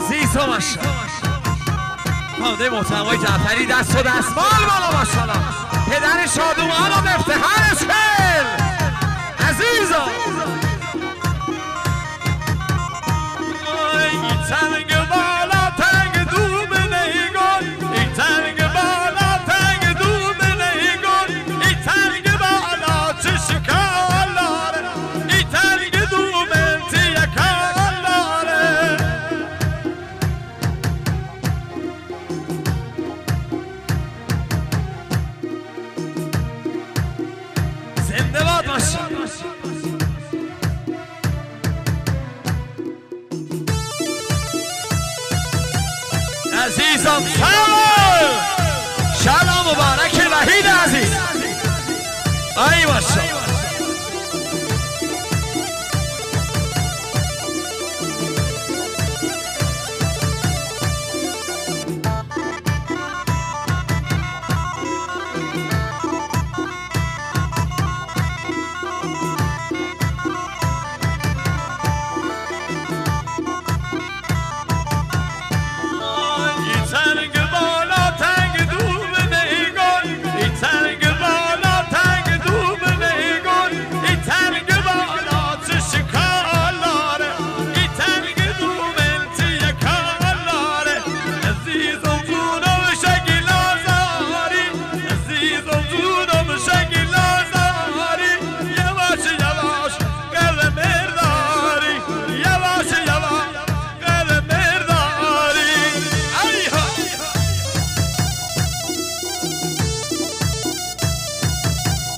عزیز و ماشاءالله خانواده محترم آقای جعفری دست و دستمال بالا ماشاءالله پدر شادومان و افتخارش خیل عزیزا این تنگ بالا تنگ دوم نیگون این تنگ بالا تنگ دوم نیگون این تنگ بالا چه شکالاره این تنگ دوم تیکالاره زنده باد ماشاءالله عزیزم سلام شب مبارک وحید عزیز ای ماشاءالله